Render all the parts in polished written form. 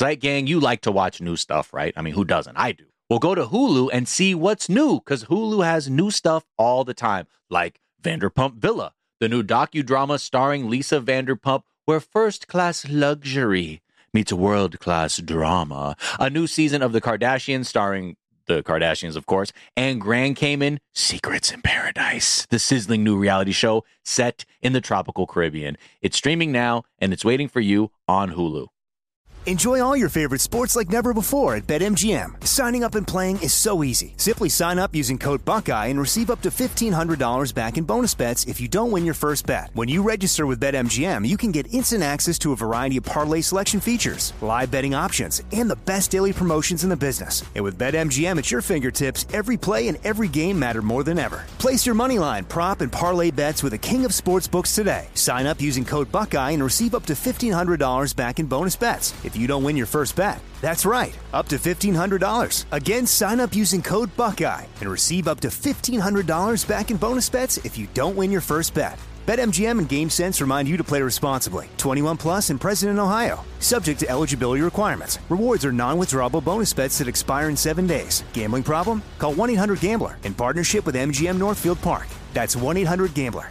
Zeit Gang, you like to watch new stuff, right? I mean, who doesn't? I do. Well, go to Hulu and see what's new, because Hulu has new stuff all the time, like Vanderpump Villa, the new docudrama starring Lisa Vanderpump, where first-class luxury meets world-class drama. A new season of The Kardashians starring the Kardashians, of course, and Grand Cayman, Secrets in Paradise, the sizzling new reality show set in the tropical Caribbean. It's streaming now, and it's waiting for you on Hulu. Enjoy all your favorite sports like never before at BetMGM. Signing up and playing is so easy. Simply sign up using code Buckeye and receive up to $1,500 back in bonus bets if you don't win your first bet. When you register with BetMGM, you can get instant access to a variety of parlay selection features, live betting options, and the best daily promotions in the business. And with BetMGM at your fingertips, every play and every game matter more than ever. Place your moneyline, prop, and parlay bets with the king of sportsbooks today. Sign up using code Buckeye and receive up to $1,500 back in bonus bets if you don't win your first bet. That's right, up to $1,500. Again, sign up using code Buckeye and receive up to $1,500 back in bonus bets if you don't win your first bet. BetMGM and GameSense remind you to play responsibly. 21 plus and present in Ohio. Subject to eligibility requirements. Rewards are non-withdrawable bonus bets that expire in 7 days. Gambling problem? Call 1-800-GAMBLER in partnership with MGM Northfield Park. That's 1-800-GAMBLER.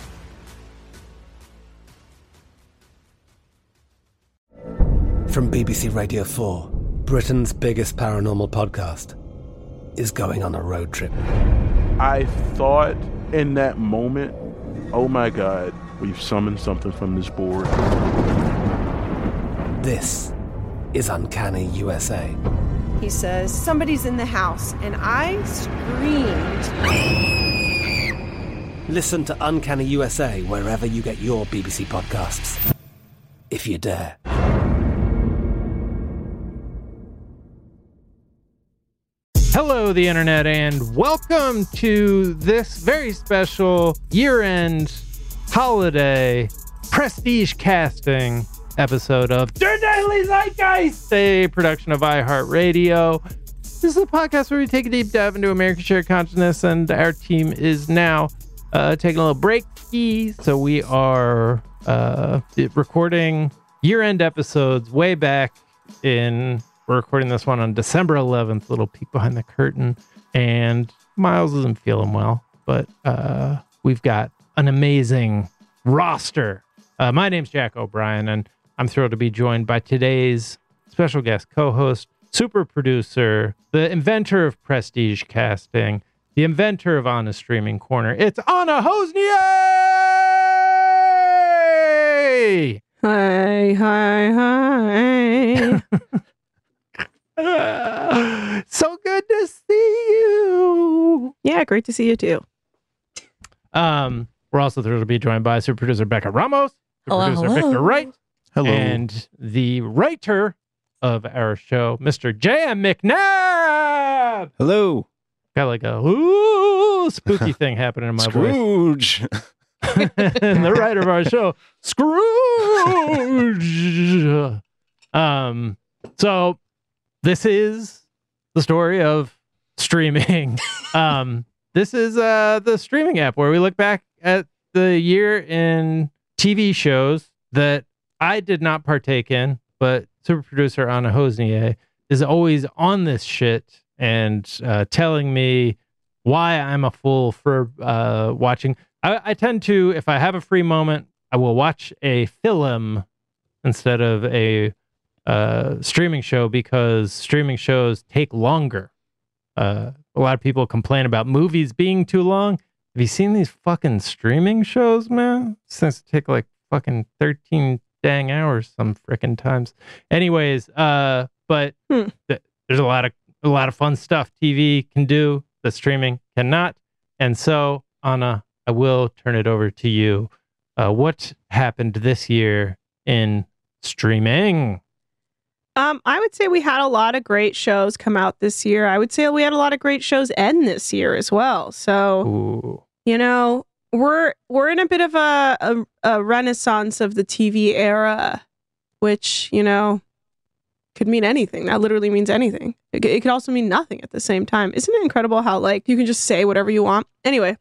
From BBC Radio 4, Britain's biggest paranormal podcast is going on a road trip. I thought in that moment, oh my God, we've summoned something from this board. This is Uncanny USA. He says, somebody's in the house, and I screamed. Listen to Uncanny USA wherever you get your BBC podcasts, if you dare. Hello, the internet, and welcome to this very special year-end holiday prestige casting episode of The Daily Zeitgeist, a production of iHeartRadio. This is a podcast where we take a deep dive into American shared consciousness, and our team is now taking a little break. So we are recording year-end episodes way back in... We're recording this one on December 11th, little peek behind the curtain, and Miles isn't feeling well, but we've got an amazing roster. My name's Jack O'Brien, and I'm thrilled to be joined by today's special guest co-host, super producer, the inventor of prestige casting, the inventor of Anna's Streaming Corner. It's Anna Hosnier! Hi, hi, hi. So good to see you. Yeah, great to see you too. We're also thrilled to be joined by super producer Becca Ramos, producer Victor Wright, and the writer of our show, Mr. J.M. McNabb. Hello. Got like a ooh spooky thing happening in my Scrooge. voice. And the writer of our show, Scrooge. So this is the story of streaming. This is the streaming app where we look back at the year in TV shows that I did not partake in, but super producer Anna Hosnier is always on this shit and telling me why I'm a fool for watching. I tend to, if I have a free moment, I will watch a film instead of a streaming show, because streaming shows take longer. A lot of people complain about movies being too long. Have you seen these fucking streaming shows, man? Since take like fucking 13 dang hours some frickin' times. Anyways, but there's a lot of fun stuff TV can do that streaming cannot. And so, Anna, I will turn it over to you. What happened this year in streaming? I would say we had a lot of great shows come out this year. I would say we had a lot of great shows end this year as well. So, Ooh. You know, we're in a bit of a renaissance of the TV era, which, you know, could mean anything. That literally means anything. It could also mean nothing at the same time. Isn't it incredible how, like, you can just say whatever you want? Anyway,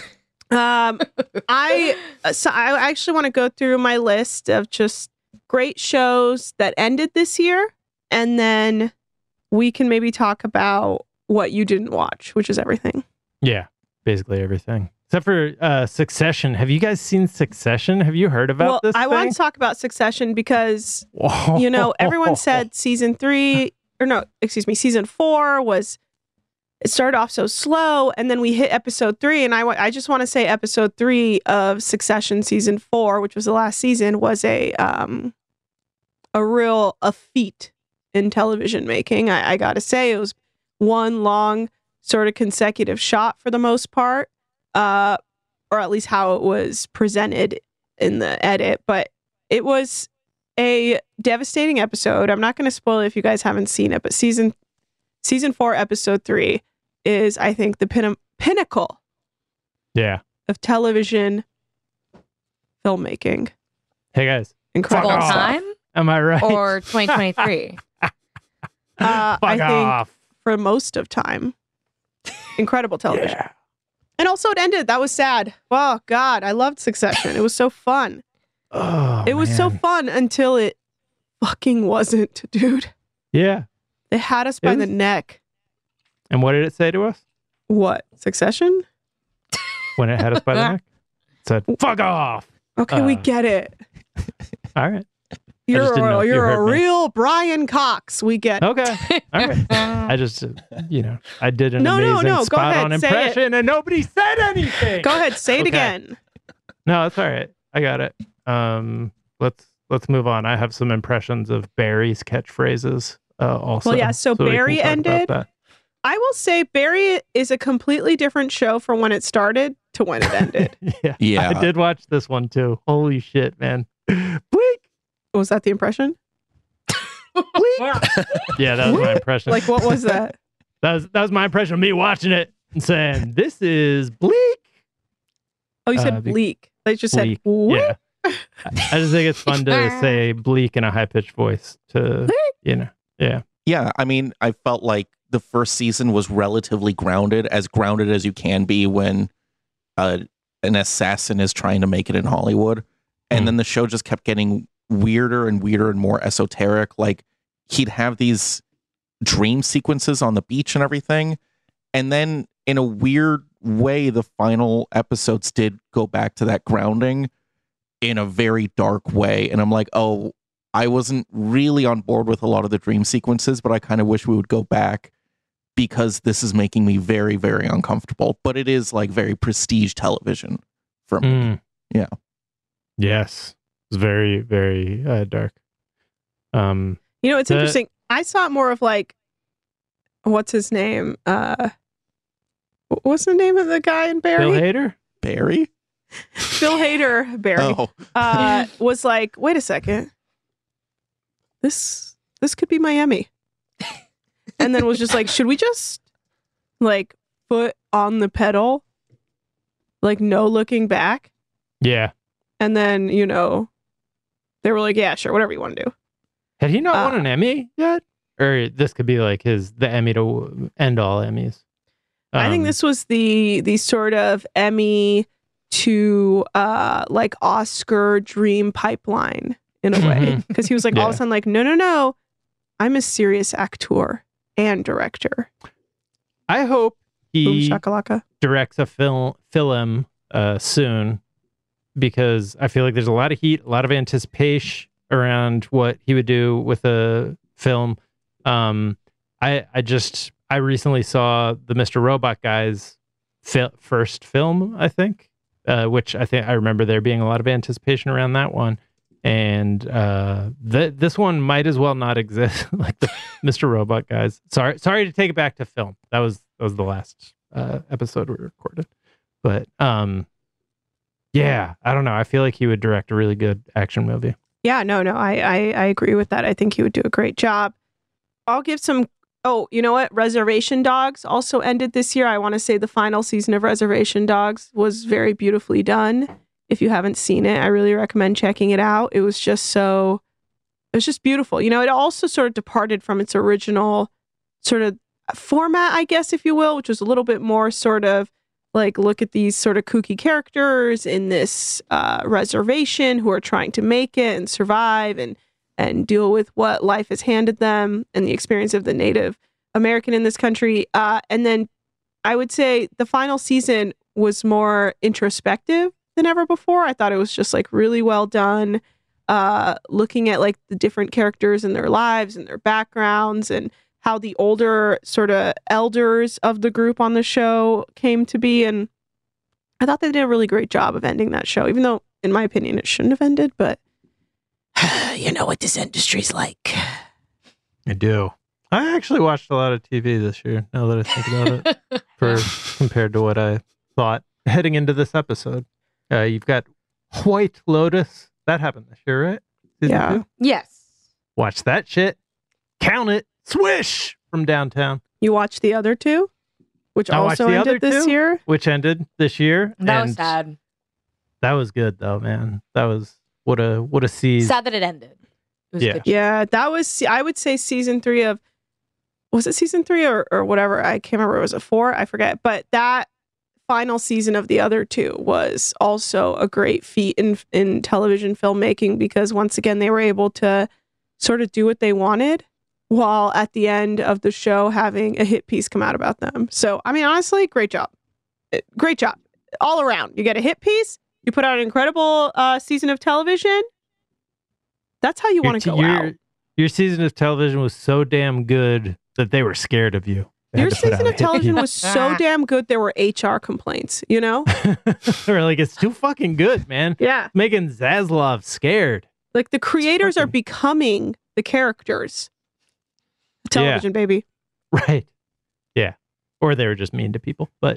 I actually want to go through my list of just great shows that ended this year and then we can maybe talk about what you didn't watch, which is everything. Yeah, basically everything. Except for Succession. Have you guys seen Succession? Have you heard about this I thing? want to talk about Succession because, you know, everyone said season 4 was, it started off so slow, and then we hit episode 3, and I just want to say episode 3 of Succession season 4, which was the last season, was a feat in television making. I gotta say, it was one long sort of consecutive shot for the most part. Or at least how it was presented in the edit, but it was a devastating episode. I'm not going to spoil it if you guys haven't seen it, but season 4, episode 3 is, I think, the pinnacle of television filmmaking. Hey guys. Incredible Full stuff. time Am I right? or 2023? I Fuck think off. for most of time. Incredible television. Yeah. And also it ended. That was sad. Oh God, I loved Succession. It was so fun. Oh, It was so man. fun until it fucking wasn't, dude. Yeah. They had us by It the was- neck. And what did it say to us What? Succession? when it had us by the neck? It said, fuck off. Okay, we Uh, get it. All right. You're didn't know if you you're a heard me. real Brian Cox. We get it. Okay. All right. I just, I did an No, amazing go spot ahead, on say it. impression and nobody said anything. Go ahead, say it Okay. again. No, that's all right. I got it. Let's move on. I have some impressions of Barry's catchphrases also. Well, yeah, so we can Barry talk about ended. that. I will say Barry is a completely different show from when it started to when it ended. Yeah. Yeah. I did watch this one too. Holy shit, man. Bleak. Was that the impression? Yeah, that was my impression. Like, what was that? that was my impression of me watching it and saying, "This is bleak." Oh, you said Be- bleak. They just Bleak. said, what? Yeah. I just think it's fun to say bleak in a high pitched voice. Yeah. Yeah, I mean, I felt like the first season was relatively grounded as you can be when an assassin is trying to make it in Hollywood. And then the show just kept getting weirder and weirder and more esoteric. Like, he'd have these dream sequences on the beach and everything. And then in a weird way, the final episodes did go back to that grounding in a very dark way. And I'm like, oh, I wasn't really on board with a lot of the dream sequences, but I kind of wish we would go back because this is making me very, very uncomfortable. But it is like very prestige television for me. Mm. Yeah. Yes. It's very, very dark. You know, it's The- interesting. I saw it more of like, what's his name? What's the name of the guy in Barry? Bill Hader? Barry? Phil Hader, Barry. Oh, Was like, wait a second. This could be Miami. And then was just like, should we just like foot on the pedal? Like no looking back? Yeah. And then, you know, they were like, yeah, sure, whatever you want to do. Had he not won an Emmy yet? Or this could be like the Emmy to end all Emmys. I think this was the sort of Emmy to like Oscar dream pipeline in a way. Mhm. Because he was like all of Yeah. a sudden like, no, I'm a serious actor and director. I hope Boom he shakalaka. directs a film soon, because I feel like there's a lot of heat, a lot of anticipation around what he would do with a film. I recently saw the Mr. Robot Guy's first film, I think, which I remember there being a lot of anticipation around that one. And this one might as well not exist, like the Mr. Robot Guys. Sorry to take it back to film. That was the last episode we recorded. But yeah, I don't know. I feel like he would direct a really good action movie. Yeah, no, I agree with that. I think he would do a great job. I'll give some. Oh, you know what? Reservation Dogs also ended this year. I want to say the final season of Reservation Dogs was very beautifully done. If you haven't seen it, I really recommend checking it out. It was just beautiful. You know, it also sort of departed from its original sort of format, I guess, if you will, which was a little bit more sort of like, look at these sort of kooky characters in this reservation who are trying to make it and survive. And and deal with what life has handed them and the experience of the Native American in this country. And then I would say the final season was more introspective than ever before. I thought it was just like really well done, looking at like the different characters and their lives and their backgrounds and how the older sort of elders of the group on the show came to be. And I thought they did a really great job of ending that show, even though, in my opinion, it shouldn't have ended. But you know what this industry's like. I do. I actually watched a lot of TV this year, now that I think about it, compared to what I thought heading into this episode. You've got White Lotus. That happened this year, right? Season 2? Yes. Watch that shit. Count it. Swish from Downtown. You watched the other two, which I watched also the other ended this two, year. which ended this year. That and was sad. That was good though, man. That was what a season. Sad that it ended. It was Yeah. a good show. Yeah, that was, I would say, season 3 of, was it season 3 or whatever? I can't remember. Was it 4? I forget. But that final season of the other two was also a great feat in television filmmaking, because once again, they were able to sort of do what they wanted while at the end of the show having a hit piece come out about them. So, I mean, honestly, great job. Great job. All around. You get a hit piece. You put out an incredible season of television. That's how you want to go out. Your season of television was so damn good that they were scared of you. They Your had to put out season a of hit television piece. was so damn good, there were HR complaints, you know? They were like, it's too fucking good, man. Yeah. Making Zaslav scared. Like the creators are fucking- becoming the characters. Television, baby. Right. Yeah. Or they were just mean to people. But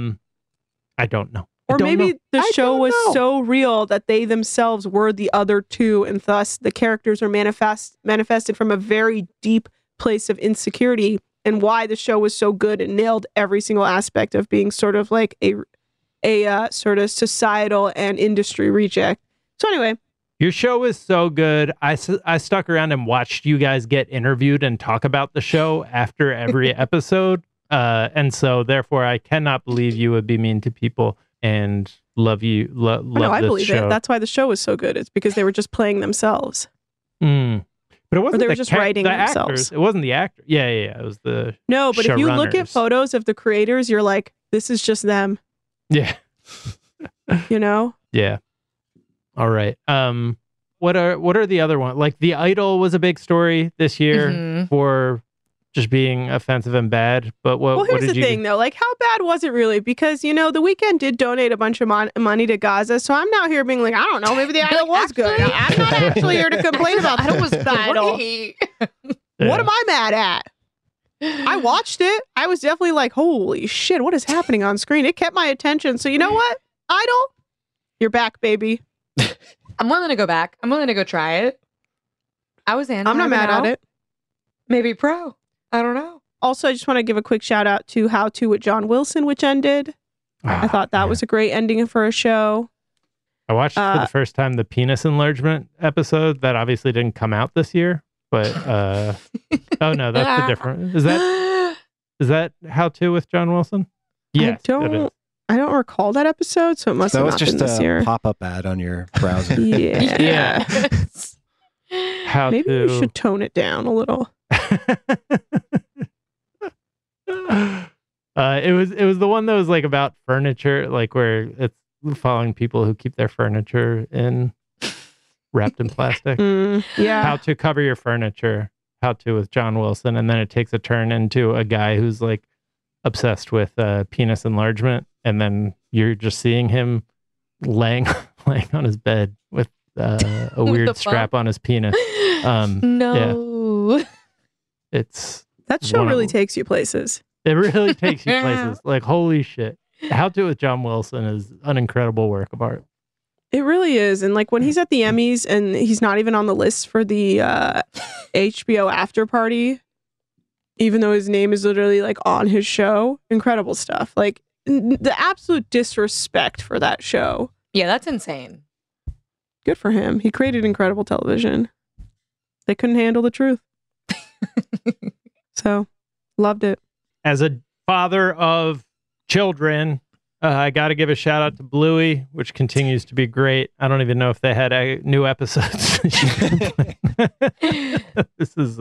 I don't know. Or maybe the I show don't was know. so real that they themselves were the other two, and thus the characters are manifested from a very deep place of insecurity, and why the show was so good and nailed every single aspect of being sort of like a sort of societal and industry reject. So anyway, Your show is so good. I stuck around and watched you guys get interviewed and talk about the show after every episode. And so therefore I cannot believe you would be mean to people and love you. Love I this believe show. it. That's why the show was so good. It's because they were just playing themselves. Mm. But it wasn't they were the just writing the themselves. Actors. It wasn't the actor. Yeah. It was the No, but if you look at showrunners. photos of the creators, you're like, this is just them, Yeah. you know? Yeah. All right. What are the other ones? Like The Idol was a big story this year Mhm. for just being offensive and bad. But what? Well, here's what did the you? thing, though. Like, how bad was it really? Because, you know, The Weeknd did donate a bunch of money to Gaza. So I'm now here being like, I don't know, maybe the Idol was good. actually- I'm not actually here to complain about I was the Idol. great. What am I mad at? I watched it. I was definitely like, holy shit, what is happening on screen? It kept my attention. So you know what? Idol, you're back, baby. I'm willing to go back. I'm willing to go try it. I was in. I'm not mad at it. Maybe pro. I don't know. Also, I just want to give a quick shout out to How To with John Wilson, which ended. I thought that was a great ending for a show. I watched for the first time the penis enlargement episode that obviously didn't come out this year. But oh no, that's the different. Is that How To with John Wilson? Yes, I don't recall that episode, so it must That have was not just been this a year. pop-up ad on your browser. Yeah. Yes. How Maybe To. we should tone it down a little. It was the one that was like about furniture, like where it's following people who keep their furniture wrapped in plastic. Yeah. How to cover your furniture. How To with John Wilson, and then it takes a turn into a guy who's like obsessed with penis enlargement, and then you're just seeing him laying on his bed with a With weird the strap on his penis. No. It's That show one of- really takes you places. It really takes you places. Like, holy shit. How To with John Wilson is an incredible work of art. It really is. And like when he's at the Emmys and he's not even on the list for the HBO after party, even though his name is literally like on his show, incredible stuff. Like the absolute disrespect for that show. Yeah, that's insane. Good for him. He created incredible television. They couldn't handle the truth. So loved it. As a father of children, I got to give a shout out to Bluey, which continues to be great. I don't even know if they had new episodes. This is,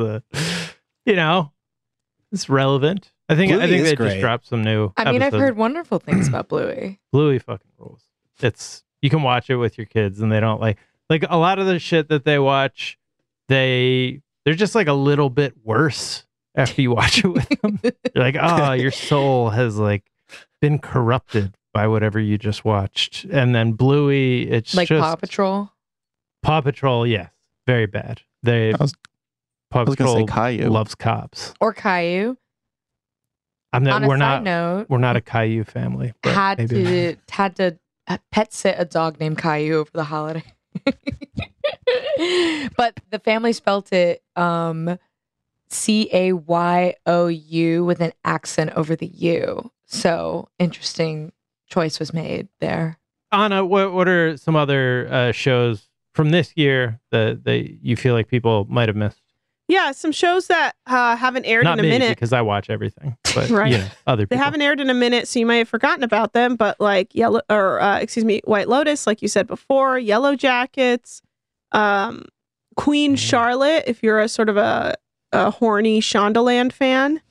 it's relevant. I think they just dropped some new. I mean, episodes. I've heard wonderful things about Bluey. Bluey fucking rules. You can watch it with your kids, and they don't like a lot of the shit that they watch. They're just like a little bit worse after you watch it with them. You're like, oh, your soul has like been corrupted by whatever you just watched. And then Bluey, it's like just Paw Patrol. Paw Patrol, yes, very bad. Paw Patrol Caillou. loves cops. Or Caillou. We're not note, we're not a Caillou family. but had maybe to pet sit a dog named Caillou over the holiday. But the family spelt it Cayyou with an accent over the U. So interesting choice was made there. Anna, what are some other shows from this year that you feel like people might have missed? Yeah, some shows that haven't aired Not in a me, minute. because I watch everything, but Right. Other people. They haven't aired in a minute, so you might have forgotten about them. But like White Lotus, like you said before, Yellow Jackets, Queen Charlotte. If you're a sort of a horny Shondaland fan,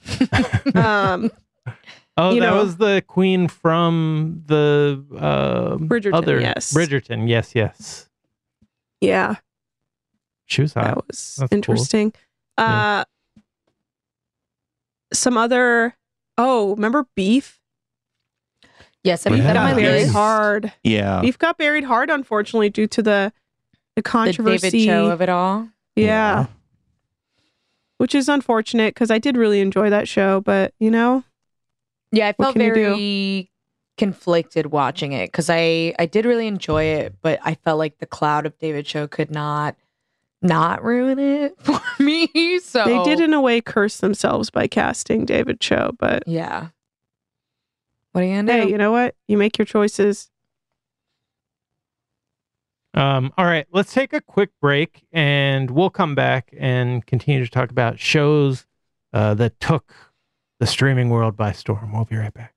that was the queen from the Bridgerton. Yes, Bridgerton. Yes. Yeah, she was hot. that was That's interesting. Yeah. Some other. Oh, remember Beef? Yes, I Beef mean that on Got my buried list. hard. Yeah. Beef got buried hard, unfortunately, due to the The controversy. David Cho of it all. Yeah. Which is unfortunate because I did really enjoy that show, but Yeah, I What felt can you do? very conflicted watching it because I did really enjoy it, but I felt like the cloud of David Cho could not ruin it for me. So they did in a way curse themselves by casting David Cho, but Yeah. What are you gonna do? hey, you know what? You make your choices. All right, let's take a quick break, and we'll come back and continue to talk about shows that took the streaming world by storm. We'll be right back.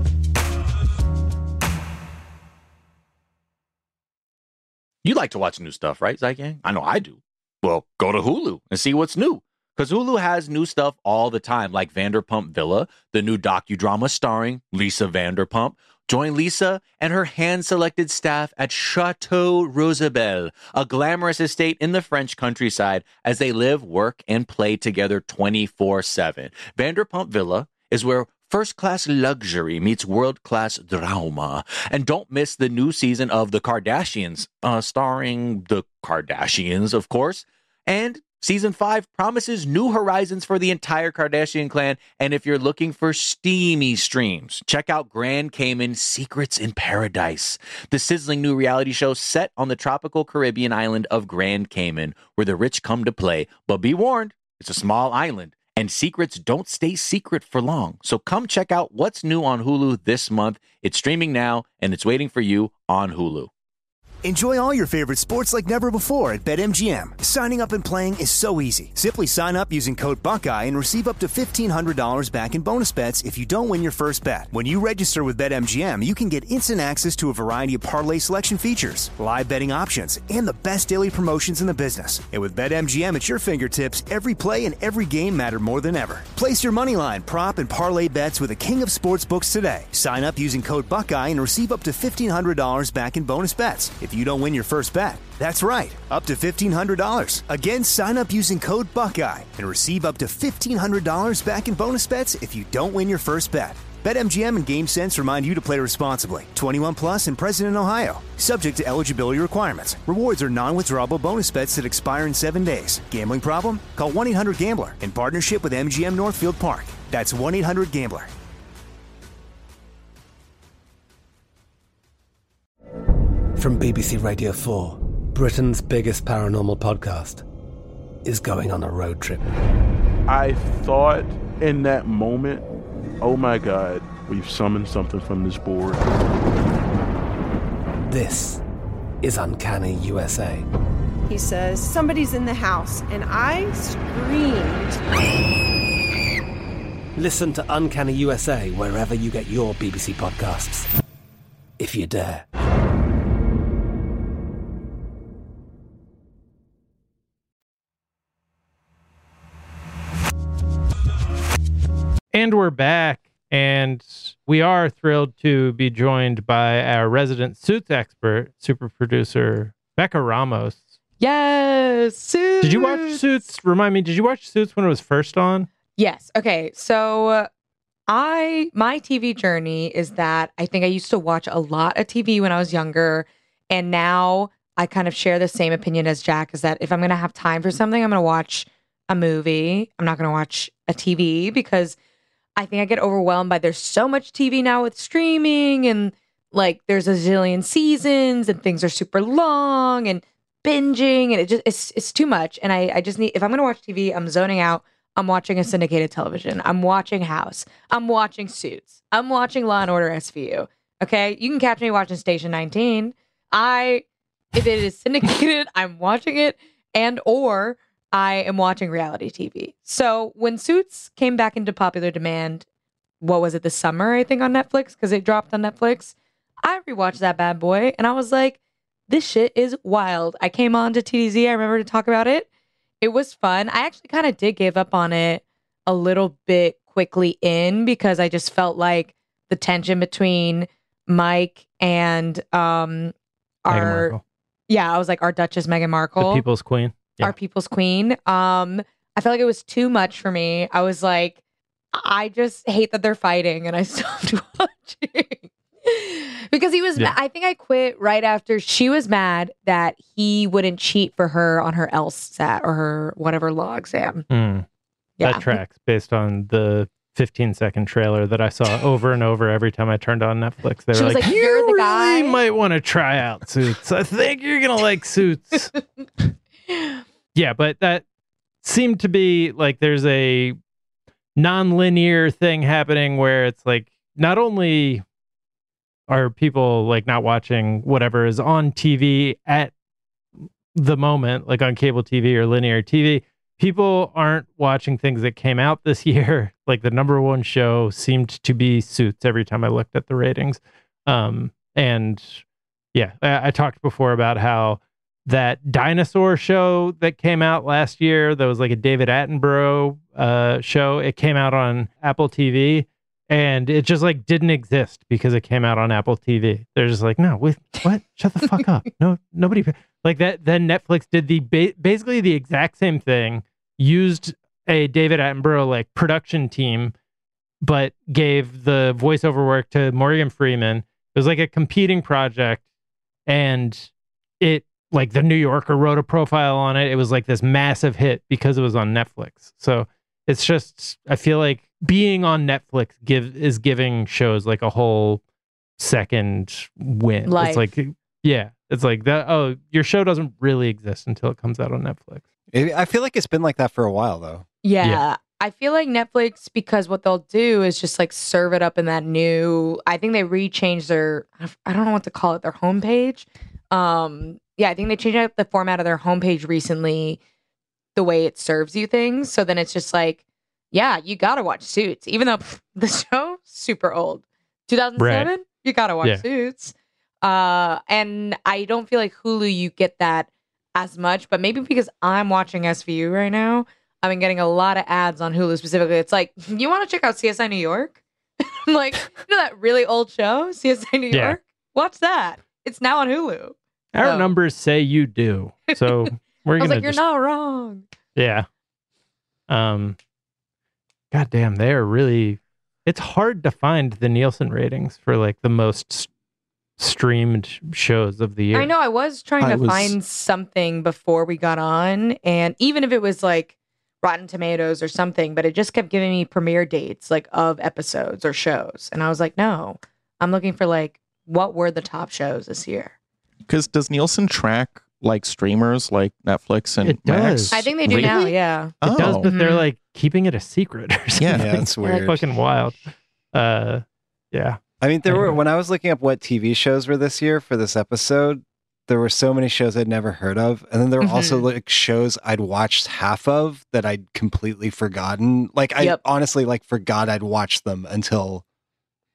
You like to watch new stuff, right, Zygang? I know I do. Well, go to Hulu and see what's new. Because Hulu has new stuff all the time, like Vanderpump Villa, the new docudrama starring Lisa Vanderpump. Join Lisa and her hand-selected staff at Chateau Rosabelle, a glamorous estate in the French countryside, as they live, work, and play together 24/7. Vanderpump Villa is where first-class luxury meets world-class drama. And don't miss the new season of The Kardashians, starring the Kardashians, of course. And Season 5 promises new horizons for the entire Kardashian clan. And if you're looking for steamy streams, check out Grand Cayman Secrets in Paradise, the sizzling new reality show set on the tropical Caribbean island of Grand Cayman, where the rich come to play. But be warned, it's a small island, and secrets don't stay secret for long. So come check out what's new on Hulu this month. It's streaming now, and it's waiting for you on Hulu. Enjoy all your favorite sports like never before at BetMGM. Signing up and playing is so easy. Simply sign up using code Buckeye and receive up to $1,500 back in bonus bets if you don't win your first bet. When you register with BetMGM, you can get instant access to a variety of parlay selection features, live betting options, and the best daily promotions in the business. And with BetMGM at your fingertips, every play and every game matter more than ever. Place your moneyline, prop, and parlay bets with the king of sportsbooks today. Sign up using code Buckeye and receive up to $1,500 back in bonus bets if you don't win your first bet. That's right, up to $1,500. Again, sign up using code Buckeye and receive up to $1,500 back in bonus bets if you don't win your first bet. BetMGM and GameSense remind you to play responsibly. 21 plus and present in Ohio. Subject to eligibility requirements. Rewards are non-withdrawable bonus bets that expire in 7 days. Gambling problem? Call 1-800-GAMBLER in partnership with MGM Northfield Park. That's 1-800-GAMBLER. From BBC Radio 4, Britain's biggest paranormal podcast is going on a road trip. I thought in that moment, oh my God, we've summoned something from this board. This is Uncanny USA. He says, somebody's in the house, and I screamed. Listen to Uncanny USA wherever you get your BBC podcasts, if you dare. And we're back, and we are thrilled to be joined by our resident Suits expert, super producer Becca Ramos. Yes, Suits. Did you watch Suits? Remind me, did you watch Suits when it was first on? Yes. Okay. So my TV journey is that I think I used to watch a lot of TV when I was younger, and now I kind of share the same opinion as Jack, is that if I'm going to have time for something, I'm going to watch a movie. I'm not going to watch a TV because I think I get overwhelmed by there's so much TV now with streaming, and like there's a zillion seasons and things are super long and binging, and it's too much. And I just need, if I'm going to watch TV, I'm zoning out. I'm watching a syndicated television. I'm watching House. I'm watching Suits. I'm watching Law and Order SVU. Okay? You can catch me watching Station 19. If it is syndicated, I'm watching it, and or I am watching reality TV. So when Suits came back into popular demand, what was it, this summer, I think, on Netflix, because it dropped on Netflix, I rewatched that bad boy, and I was like, this shit is wild. I came on to TDZ, I remember, to talk about it. It was fun. I actually kind of did give up on it a little bit quickly because I just felt like the tension between Mike and our Duchess Meghan Markle, the People's Queen. Yeah. Our People's Queen. I felt like it was too much for me. I was like, I just hate that they're fighting, and I stopped watching. Because he was, I think I quit right after she was mad that he wouldn't cheat for her on her LSAT or her whatever law exam. Yeah. That tracks based on the 15-second trailer that I saw over and over every time I turned on Netflix. They were like, you're the guy. You might want to try out Suits. I think you're going to like Suits. Yeah, but that seemed to be like there's a non-linear thing happening where it's like not only are people like not watching whatever is on TV at the moment, like on cable TV or linear TV, people aren't watching things that came out this year. Like the number one show seemed to be Suits every time I looked at the ratings. And yeah, I talked before about how that dinosaur show that came out last year, that was like a David Attenborough show. It came out on Apple TV, and it just like didn't exist because it came out on Apple TV. They're just like, no, what? Shut the fuck up. No, nobody like that. Then Netflix did basically the exact same thing, used a David Attenborough like production team, but gave the voiceover work to Morgan Freeman. It was like a competing project, and it, like the New Yorker wrote a profile on it. It was like this massive hit because it was on Netflix. So it's just, I feel like being on Netflix is giving shows like a whole second win. Life. It's like, yeah, it's like that. Oh, your show doesn't really exist until it comes out on Netflix. I feel like it's been like that for a while, though. Yeah. I feel like Netflix, because what they'll do is just like serve it up in that new, I think they rechanged their, I don't know what to call it, their homepage. Yeah, I think they changed out the format of their homepage recently, the way it serves you things. So then it's just like, yeah, you got to watch Suits, even though the show super old. 2007, right. You got to watch Suits. And I don't feel like Hulu, you get that as much, but maybe because I'm watching SVU right now, I've been getting a lot of ads on Hulu specifically. It's like, you want to check out CSI New York? I'm like, you know that really old show, CSI New York? Watch that. It's now on Hulu. Our numbers say you do. So we're going to you're not wrong. Yeah. God damn, they are really, it's hard to find the Nielsen ratings for like the most streamed shows of the year. I know. I was trying to find something before we got on, and even if it was like Rotten Tomatoes or something, but it just kept giving me premiere dates like of episodes or shows. And I was like, no, I'm looking for like, what were the top shows this year? Because does Nielsen track like streamers like Netflix and Max? I think they do now, yeah. It does, but they're like keeping it a secret or something. Yeah, that's weird. Fucking wild. Yeah. I mean, there were, when I was looking up what TV shows were this year for this episode, there were so many shows I'd never heard of. And then there were also like shows I'd watched half of that I'd completely forgotten. Like I honestly like forgot I'd watched them until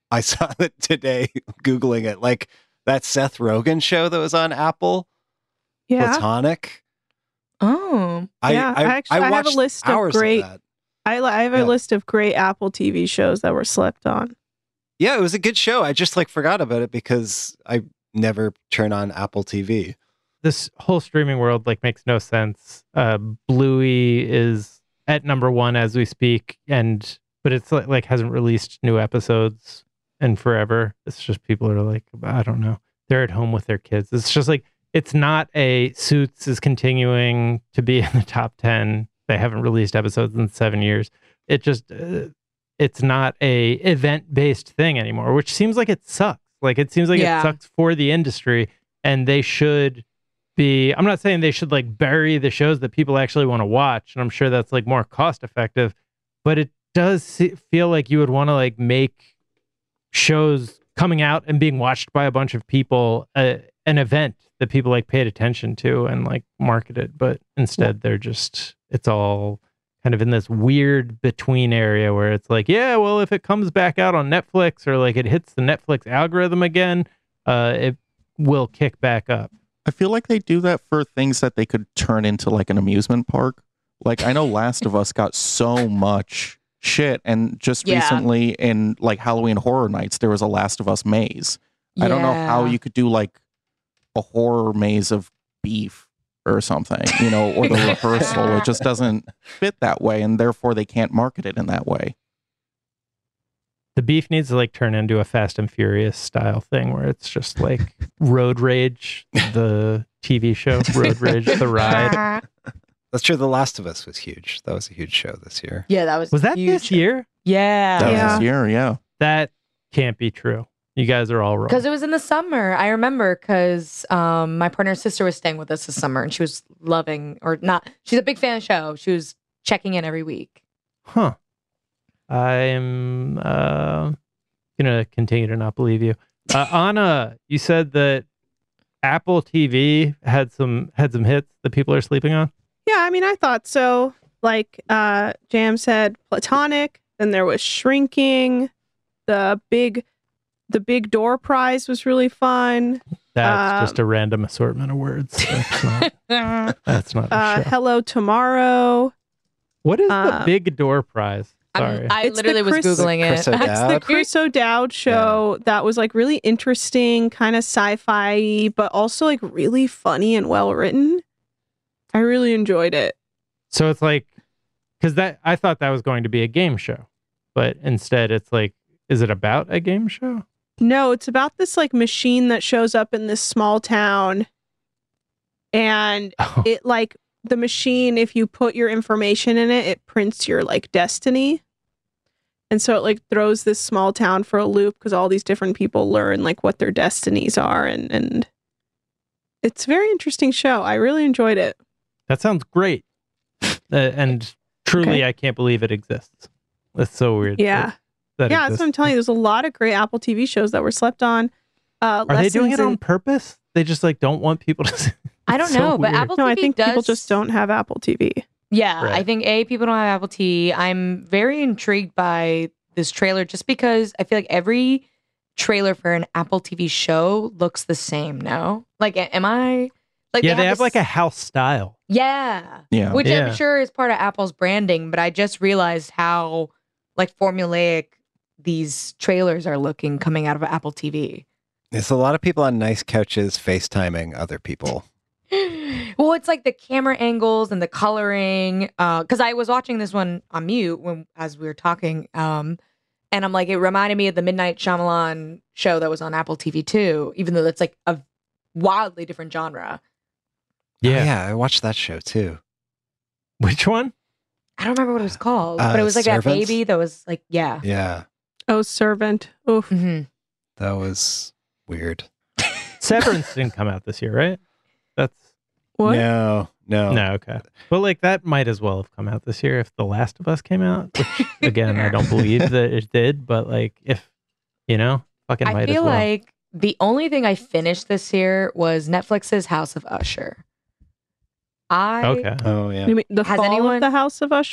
I saw that today, Googling it, like that Seth Rogen show that was on Apple, Yeah. Platonic. Oh. I I have a watched list of hours great. that. I have a list of great Apple TV shows that were slept on. Yeah, it was a good show. I just like forgot about it because I never turn on Apple TV. This whole streaming world like makes no sense. Bluey is at number 1 as we speak, but it's like hasn't released new episodes in forever. It's just people are like, I don't know, they're at home with their kids. It's just like, it's not a Suits is continuing to be in the top 10. They haven't released episodes in 7 years. It just it's not a event based thing anymore, which seems like it sucks. Like it seems like it sucks for the industry, and they should be. I'm not saying they should like bury the shows that people actually want to watch, and I'm sure that's like more cost effective, but it does feel like you would want to like make shows coming out and being watched by a bunch of people an event that people like paid attention to and like market it, but instead they're just, it's all kind of in this weird between area where it's like, yeah, well, if it comes back out on Netflix or like it hits the Netflix algorithm again, it will kick back up. I feel like they do that for things that they could turn into like an amusement park. Like I know Last of Us got so much shit, and just recently in like Halloween Horror Nights, there was a Last of Us maze. I don't know how you could do like a horror maze of beef or something, you know, or the rehearsal. It just doesn't fit that way, and therefore they can't market it in that way. The beef needs to like turn into a Fast and Furious style thing where it's just like Road Rage, the TV show, Road Rage, the ride. That's true. The Last of Us was huge. That was a huge show this year. Yeah, that was that huge. this year? Yeah. That was this year, yeah. That can't be true. You guys are all wrong. Because it was in the summer. I remember because my partner's sister was staying with us this summer, and she was loving, or not, she's a big fan of the show. She was checking in every week. Huh. I'm gonna continue to not believe you. Anna, you said that Apple TV had some hits that people are sleeping on. Yeah, I mean, I thought so. Like Jam said, Platonic. Then there was Shrinking. The Big Door Prize was really fun. That's just a random assortment of words. That's not a show. Hello Tomorrow. What is the Big Door Prize? Sorry. I literally was Googling it. It's the Chris O'Dowd show that was like really interesting, kind of sci-fi, but also like really funny and well written. I really enjoyed it. So it's like, because I thought that was going to be a game show, but instead it's like, is it about a game show? No, it's about this like machine that shows up in this small town, and it like the machine, if you put your information in it, it prints your like destiny. And so it like throws this small town for a loop because all these different people learn like what their destinies are, and it's a very interesting show. I really enjoyed it. That sounds great. And truly, I can't believe it exists. That's so weird. Yeah. That's what I'm telling you. There's a lot of great Apple TV shows that were slept on. Are they doing it on purpose? They just like don't want people to see. I don't know, but Apple TV I think does... people just don't have Apple TV. Yeah, Right. I think people don't have Apple TV. I'm very intrigued by this trailer just because I feel like every trailer for an Apple TV show looks the same. No, like, am I? Like, Yeah, they have like a house style. Yeah, Yeah. which Yeah. I'm sure is part of Apple's branding. But I just realized how like formulaic these trailers are looking coming out of Apple TV. There's a lot of people on nice couches FaceTiming other people. Well, it's like the camera angles and the coloring. Because I was watching this one on mute as we were talking, and I'm like, it reminded me of the Midnight Shyamalan show that was on Apple TV too, even though that's like a wildly different genre. Yeah. Oh, yeah, I watched that show too. Which one? I don't remember what it was called, but it was like that Servants? baby that was like, yeah. Yeah, Oh, Servant. Oof. Mhm. that was weird. Severance didn't come out this year, right? That's What? No. no, okay. But like that might as well have come out this year if The Last of Us came out. Which again, I don't believe that it did, but like if fucking I might as feel well. like the only thing I finished this year was Netflix's House of Usher. Okay. Oh yeah. You mean the Has fall anyone- of the House of Usher?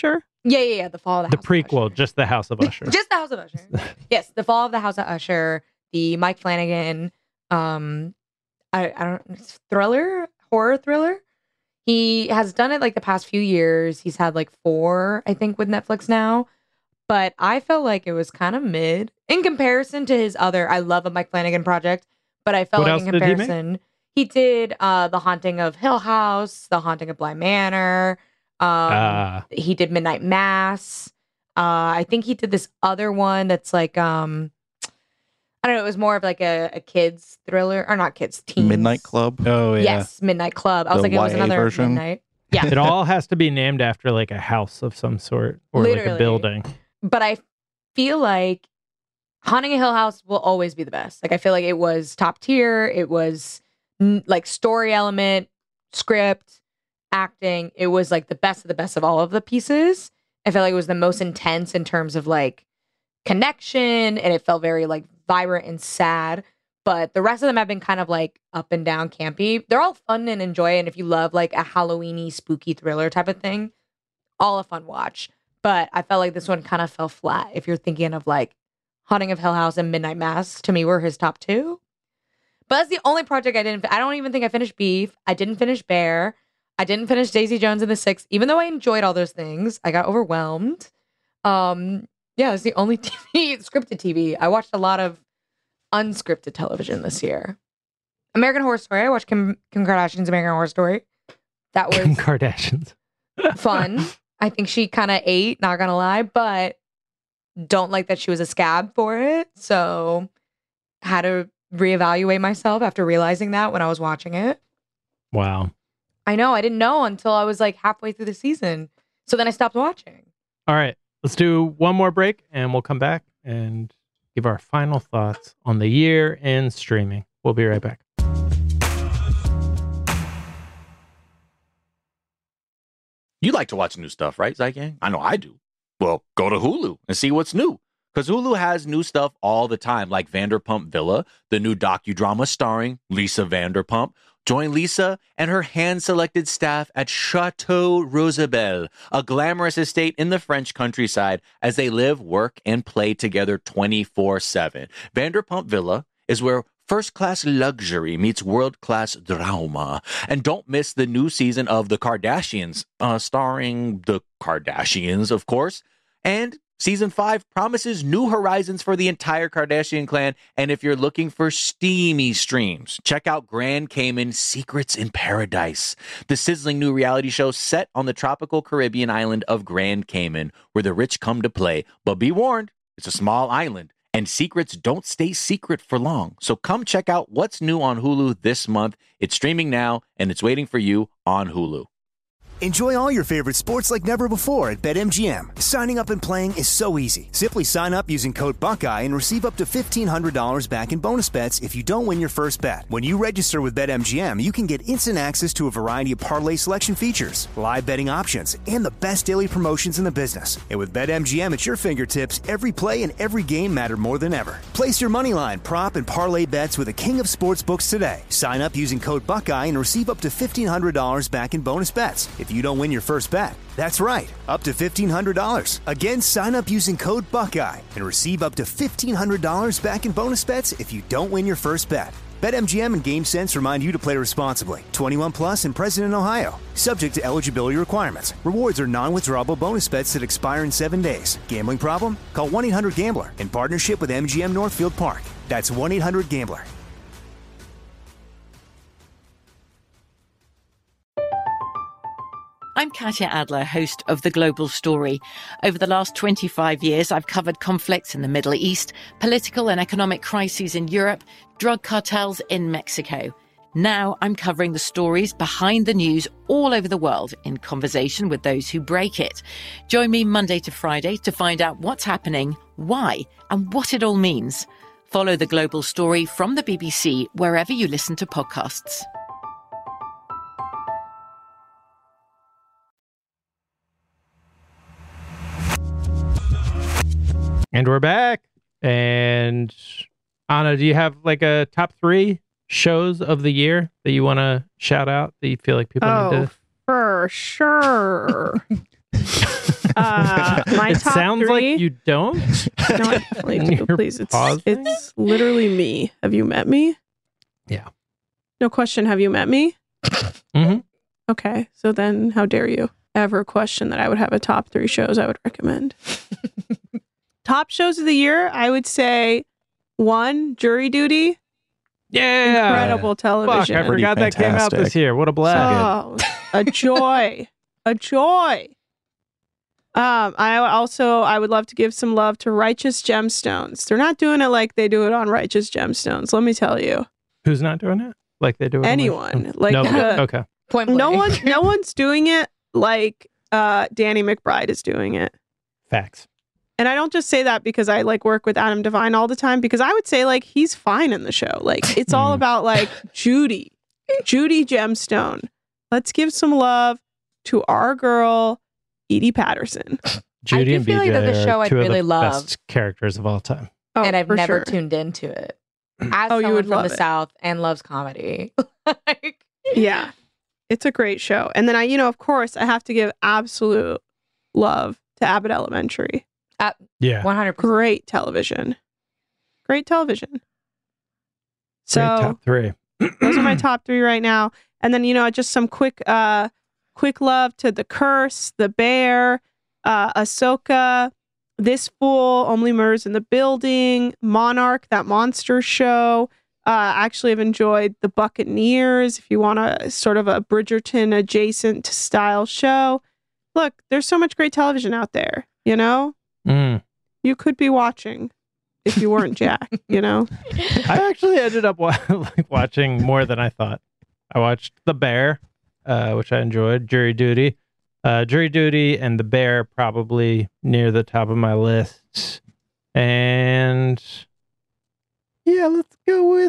Yeah. The Fall of the The House of prequel, Usher. just the House of Usher. Just the House of Usher. Yes, The Fall of the House of Usher, the Mike Flanagan, I don't horror thriller. He has done it like the past few years. He's had like 4, I think, with Netflix now. But I felt like it was kind of mid in comparison to his other. I love a Mike Flanagan project, but I felt What like in else did he make? comparison, he did The Haunting of Hill House, The Haunting of Bly Manor. He did Midnight Mass. I think he did this other one that's like I don't know. It was more of like a kids thriller, or not kids, teens. Midnight Club. Oh yeah. Yes, Midnight Club. I was The like, it was YA another version? midnight. Yeah, It all has to be named after like a house of some sort or like a Literally. building. but I feel like Haunting a Hill House will always be the best. Like I feel like it was top tier. It was like story element, script, acting. It was like the best of all of the pieces. I felt like it was the most intense in terms of like connection, and it felt very like vibrant and sad. But the rest of them have been kind of like up and down campy. They're all fun and enjoy. And if you love like a Halloween-y, spooky thriller type of thing, all a fun watch. But I felt like this one kind of fell flat. If you're thinking of like Haunting of Hill House and Midnight Mass, to me were his top 2. But that's the only project I don't even think I finished Beef. I didn't finish Bear. I didn't finish Daisy Jones and the Six. Even though I enjoyed all those things, I got overwhelmed. Yeah, it's the only scripted TV. I watched a lot of unscripted television this year. American Horror Story. I watched Kim Kardashian's American Horror Story. That was Kim Kardashians. fun. I think she kind of ate, not gonna lie, but don't like that she was a scab for it. So had to reevaluate myself after realizing that when I was watching it. Wow. I know. I didn't know until I was like halfway through the season. So then I stopped watching. All right. Let's do one more break and we'll come back and give our final thoughts on the year in streaming. We'll be right back. You like to watch new stuff, right, Zygang? I know I do. Well, go to Hulu and see what's new. Because Hulu has new stuff all the time, like Vanderpump Villa, the new docudrama starring Lisa Vanderpump. Join Lisa and her hand-selected staff at Chateau Rosabelle, a glamorous estate in the French countryside, as they live, work, and play together 24/7. Vanderpump Villa is where first-class luxury meets world-class drama. And don't miss the new season of The Kardashians, starring the Kardashians, of course. And Season 5 promises new horizons for the entire Kardashian clan. And if you're looking for steamy streams, check out Grand Cayman Secrets in Paradise, the sizzling new reality show set on the tropical Caribbean island of Grand Cayman, where the rich come to play. But be warned, it's a small island, and secrets don't stay secret for long. So come check out what's new on Hulu this month. It's streaming now, and it's waiting for you on Hulu. Enjoy all your favorite sports like never before at BetMGM. Signing up and playing is so easy. Simply sign up using code Buckeye and receive up to $1,500 back in bonus bets if you don't win your first bet. When you register with BetMGM, you can get instant access to a variety of parlay selection features, live betting options, and the best daily promotions in the business. And with BetMGM at your fingertips, every play and every game matter more than ever. Place your moneyline, prop, and parlay bets with the king of sportsbooks today. Sign up using code Buckeye and receive up to $1,500 back in bonus bets if you don't win your first bet. That's right, up to $1,500. Again, sign up using code Buckeye and receive up to $1,500 back in bonus bets if you don't win your first bet. BetMGM and GameSense remind you to play responsibly. 21 plus and present in Ohio. Subject to eligibility requirements. Rewards are non-withdrawable bonus bets that expire in 7 days. Gambling problem? Call 1-800-GAMBLER in partnership with MGM Northfield Park. That's 1-800-GAMBLER. I'm Katya Adler, host of The Global Story. Over the last 25 years, I've covered conflicts in the Middle East, political and economic crises in Europe, drug cartels in Mexico. Now I'm covering the stories behind the news all over the world in conversation with those who break it. Join me Monday to Friday to find out what's happening, why, and what it all means. Follow The Global Story from the BBC wherever you listen to podcasts. And we're back. And Anna, do you have like a top 3 shows of the year that you want to shout out that you feel like people need to? For sure. My It top sounds three. like you don't. No, I definitely do. You're Please, pausing? it's literally me. Have you met me? Yeah. No question. Have you met me? Mhm. Okay, so then how dare you ever question that I would have a top 3 shows I would recommend? Top shows of the year, I would say 1, Jury Duty. Yeah. Incredible Fuck, television. I forgot that came out this fantastic. year. What a blast. Oh, a joy. A joy. I would love to give some love to Righteous Gemstones. They're not doing it like they do it on Righteous Gemstones, let me tell you. Who's not doing it? Like they do it? Anyone. Like no, the- okay. Point no blank. no one's doing it like Danny McBride is doing it. Facts. And I don't just say that because I like work with Adam Devine all the time, because I would say like he's fine in the show. Like it's all about like Judy Gemstone. Let's give some love to our girl, Edie Patterson. Judy do and feel like BJ that's a show are I'd two really of the love. best characters of all time. Oh, And I've for never sure. tuned into it. As Oh, you someone would from love the it. South and loves comedy. Like, Yeah. It's a great show. And then of course, I have to give absolute love to Abbott Elementary. Yeah. 100%. Great television. Great television. Great So top 3. those are my top 3 right now. And then, just some quick love to The Curse, The Bear, Ahsoka, This Fool, Only Murders in the Building, Monarch, that monster show. Actually, I've enjoyed The Buccaneers, if you want a sort of a Bridgerton adjacent style show. Look, there's so much great television out there, Mm. You could be watching if you weren't Jack, I actually ended up watching more than I thought. I watched The Bear, which I enjoyed. Jury Duty. Jury Duty and The Bear probably near the top of my list. And yeah, let's go with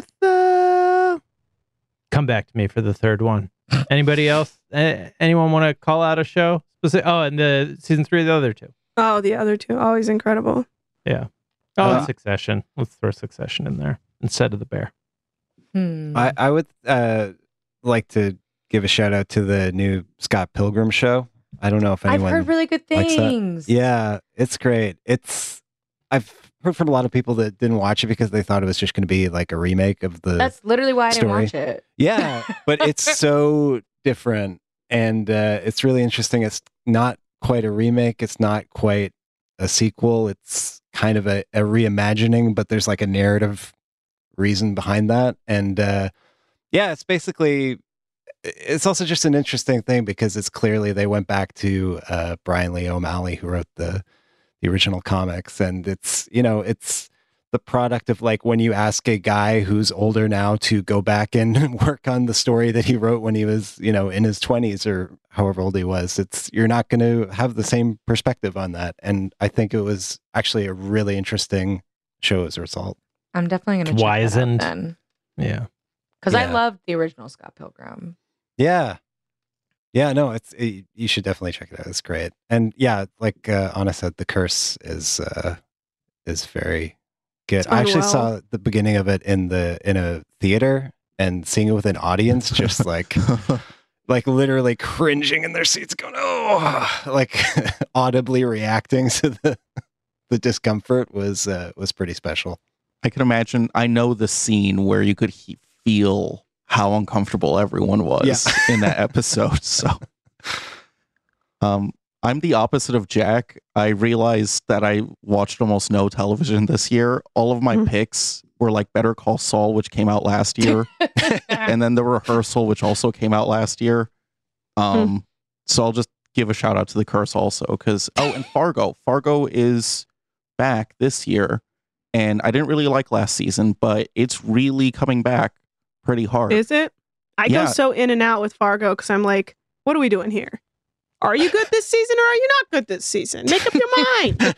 Come Back to Me for the third one. Anybody else? Anyone want to call out a show? And the season 3 of the other 2. Oh, the other 2, always incredible. Yeah. And Succession. Let's throw Succession in there instead of The Bear. I would like to give a shout out to the new Scott Pilgrim show. I don't know if I've anyone heard really good likes that. things. Yeah, it's great. I've heard from a lot of people that didn't watch it because they thought it was just going to be like a remake of the That's literally why I didn't story. watch it. Yeah, but it's so different, and it's really interesting. It's not quite a remake. It's not quite a sequel. It's kind of a reimagining, but there's like a narrative reason behind that. And it's basically, it's also just an interesting thing because it's clearly they went back to Brian Lee O'Malley, who wrote the original comics, and it's the product of like when you ask a guy who's older now to go back and work on the story that he wrote when he was in his 20s or however old he was, you're not going to have the same perspective on that. And I think it was actually a really interesting show as a result. I'm definitely going to check that out Wizened. then. Yeah. Because I Yeah. loved the original Scott Pilgrim. Yeah, no, you should definitely check it out. It's great. And yeah, like Anna said, The Curse is very good. I actually saw the beginning of it in a theater, and seeing it with an audience, just like literally cringing in their seats, going, oh, like audibly reacting to the discomfort was pretty special. I can imagine. I know the scene where you could feel how uncomfortable everyone was in that episode. So, I'm the opposite of Jack. I realized that I watched almost no television this year. All of my picks were like Better Call Saul, which came out last year, and then The Rehearsal, which also came out last year. So I'll just give a shout out to The Curse also, because and Fargo. Fargo is back this year, and I didn't really like last season, but it's really coming back pretty hard. Is it? I go so in and out with Fargo because I'm like, what are we doing here? Are you good this season or are you not good this season? Make up your mind.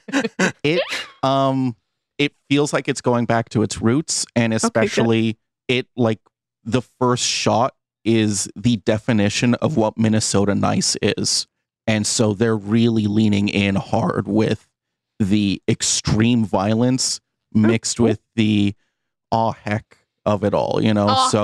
It feels like it's going back to its roots, and especially the first shot is the definition of what Minnesota nice is. And so they're really leaning in hard with the extreme violence mixed with the heck of it all,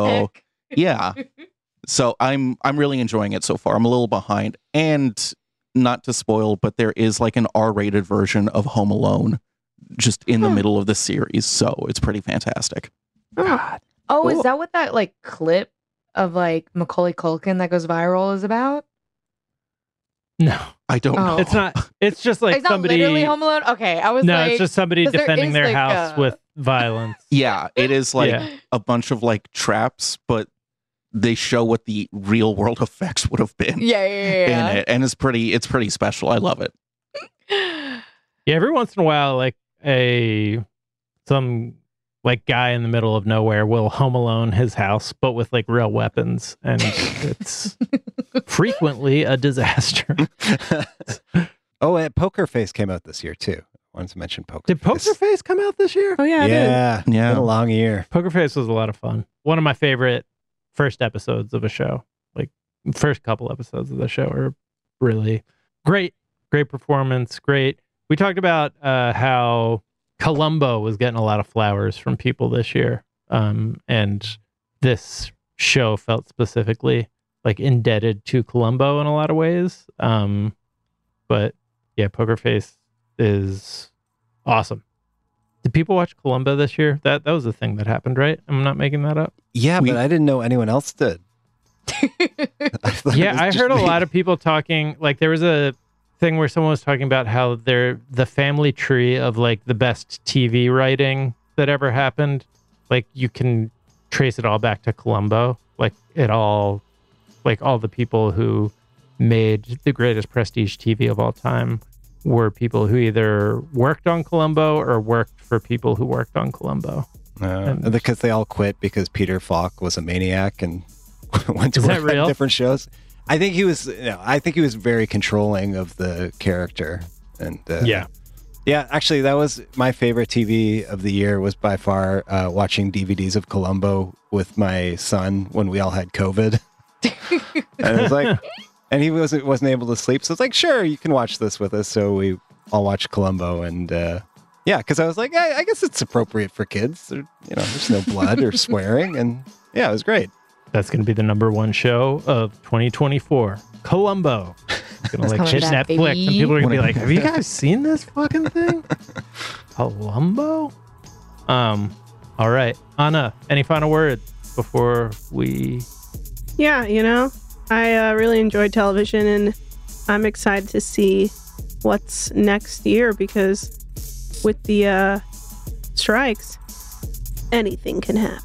yeah. So I'm really enjoying it so far. I'm a little behind, and not to spoil, but there is like an R-rated version of Home Alone just in the middle of the series. So it's pretty fantastic. God. Oh, Cool. is that what that like clip of like Macaulay Culkin that goes viral is about? No, I don't know. it's not. It's just like it's not somebody. literally Home Alone. Okay, I was No, like, it's just somebody 'cause there defending is, their like, house with violence. Yeah, it is like Yeah. a bunch of like traps, but they show what the real world effects would have been yeah. in it, and it's pretty special. I love it. Yeah, every once in a while, like some like guy in the middle of nowhere will Home Alone his house, but with like real weapons, and it's frequently a disaster. Oh, and Poker Face came out this year too. I wanted to mention Poker Did Face. Poker Face come out this year? Oh yeah, it did. Yeah, it's been a long year. Poker Face was a lot of fun. One of my favorite first episodes of a show. Like first couple episodes of the show are really great. Great performance. Great. We talked about how Columbo was getting a lot of flowers from people this year. And this show felt specifically like indebted to Columbo in a lot of ways. But yeah, Poker Face is awesome. Did people watch Columbo this year? That was the thing that happened, right? I'm not making that up. Yeah, but I didn't know anyone else did. I heard a lot of people talking, like there was a thing where someone was talking about how the family tree of like the best TV writing that ever happened, like you can trace it all back to Columbo. Like it all, like all the people who made the greatest prestige TV of all time were people who either worked on Columbo or worked for people who worked on Columbo. Because they all quit because Peter Falk was a maniac and went to Is that work on real? different shows. I think he was. I think he was very controlling of the character, and yeah. Actually, that was my favorite TV of the year. Was by far watching DVDs of Columbo with my son when we all had COVID, and it was like, and he wasn't able to sleep. So it's like, sure, you can watch this with us. So we all watched Columbo, and because I was like, I guess it's appropriate for kids. There's no blood or swearing, and yeah, it was great. That's going to be the #1 show of 2024. Columbo. It's going to like hit back, Netflix, baby. and people are going to be like, "Have you guys seen this fucking thing?" Columbo. All right, Anna. Any final words before we? Yeah, I really enjoyed television, and I'm excited to see what's next year because with the strikes, anything can happen.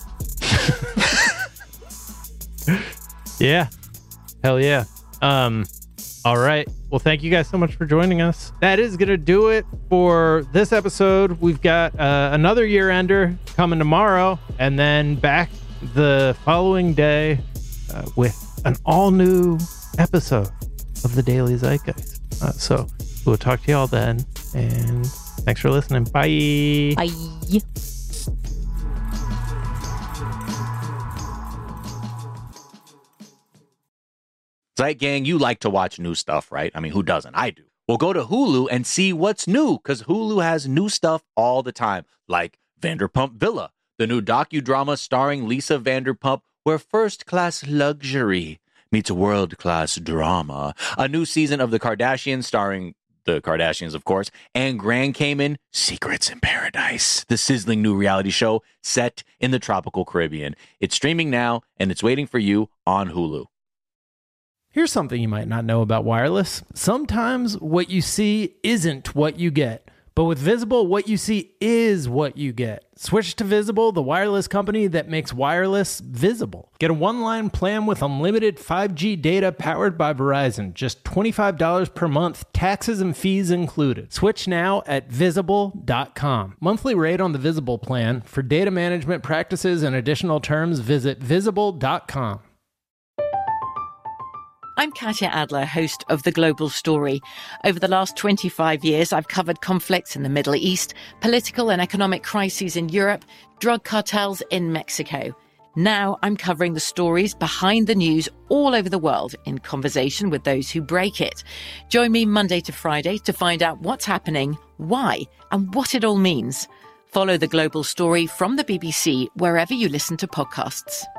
Yeah. Hell yeah. All right. Well, thank you guys so much for joining us. That is going to do it for this episode. We've got another year ender coming tomorrow, and then back the following day with an all new episode of the Daily Zeitgeist. So we'll talk to you all then, and thanks for listening. Bye. Bye. Zeit Gang, you like to watch new stuff, right? I mean, who doesn't? I do. Well, go to Hulu and see what's new, because Hulu has new stuff all the time, like Vanderpump Villa, the new docudrama starring Lisa Vanderpump, where first-class luxury meets world-class drama. A new season of The Kardashians starring the Kardashians, of course, and Grand Cayman, Secrets in Paradise, the sizzling new reality show set in the tropical Caribbean. It's streaming now, and it's waiting for you on Hulu. Here's something you might not know about wireless. Sometimes what you see isn't what you get. But with Visible, what you see is what you get. Switch to Visible, the wireless company that makes wireless visible. Get a one-line plan with unlimited 5G data powered by Verizon. Just $25 per month, taxes and fees included. Switch now at Visible.com. Monthly rate on the Visible plan. For data management practices and additional terms, visit Visible.com. I'm Katya Adler, host of The Global Story. Over the last 25 years, I've covered conflicts in the Middle East, political and economic crises in Europe, drug cartels in Mexico. Now I'm covering the stories behind the news all over the world in conversation with those who break it. Join me Monday to Friday to find out what's happening, why, and what it all means. Follow The Global Story from the BBC wherever you listen to podcasts.